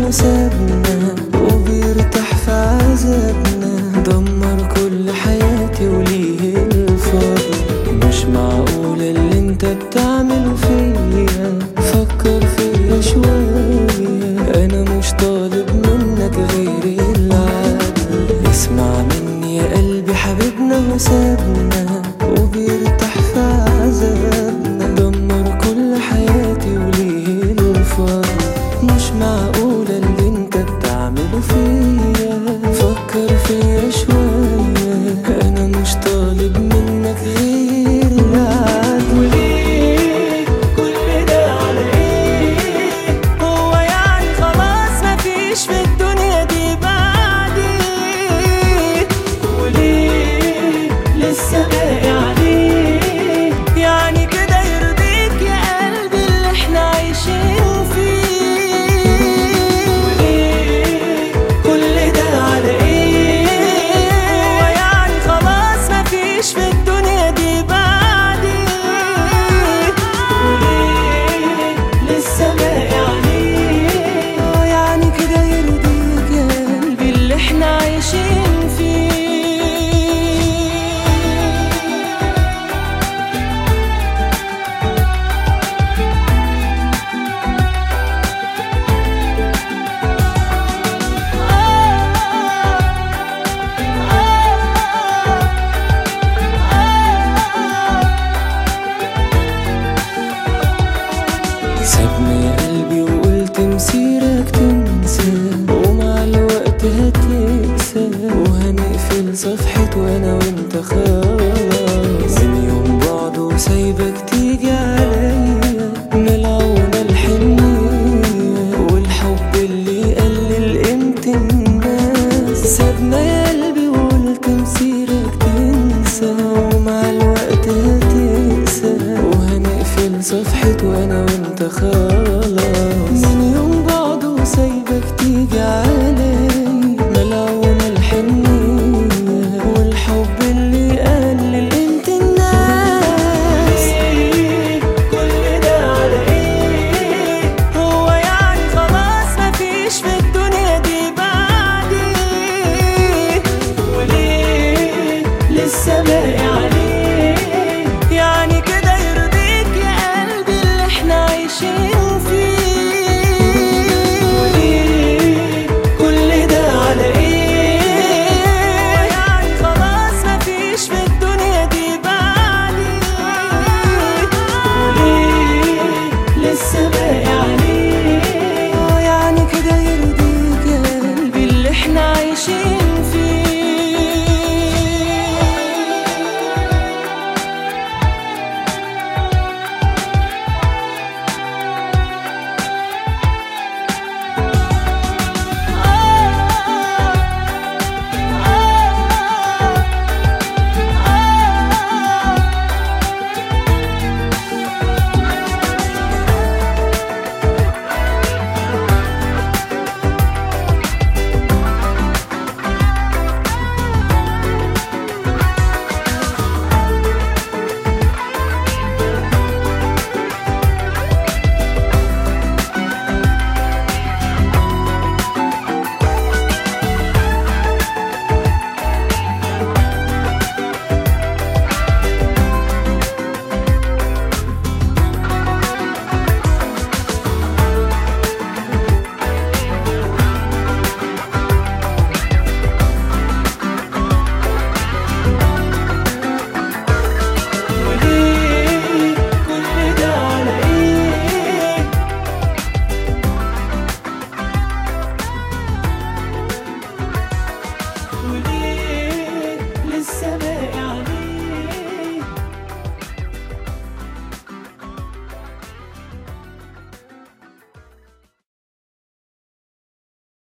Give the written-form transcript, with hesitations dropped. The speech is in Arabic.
وسابنا وبيرتاح في عذابنا، دمر كل حياتي وليه الفضل. مش معقول اللي انت بتعمله فيا، فكر فيا شوية، انا مش طالب منك غير العدل. اسمع مني يا قلبي، حبيبنا وسابنا وبيرتاح في عذابنا، دمر كل حياتي وليه الفضل. مش معقولة اللي انت بتعمله فيا، فكر فيا شوية، انا مش طالب منك غير العدل. وليه كل ده على ايه؟ هو يعني خلاص مفيش في الدنيا دي بعدي؟ وليه لسه باقي عليه؟ يعني كده يرضيك يا قلبي اللي احنا عايشين فيه؟ في الدنيا دي بعدي؟ وليه لسه باقي عليه؟ يعني كده يرضيك يا قلبي اللي احنا عايشين فيه؟ سابني يا قلبي وقلت مسيرك تنسى، ومع الوقت هتنسى وهنقفل صفحة وانا وانت خلاص. من يوم بعده وسايبك تيجي عليا، ملعونة الحنية والحب اللي يقلل قيمة الناس. سابنا يا قلبي وقلت مسيرك تنسى، ومع الوقت هتنسى وهنقفل صفحة وانا وانت خلاص. من يوم بعده وسايبك تيجي علي، ملعونة الحنية والحب اللي يقلل قيمة الناس. ليه كل ده على ايه؟ هو يعني خلاص مفيش في الدنيا دي بعدي؟ وليه لسه باقي عليه؟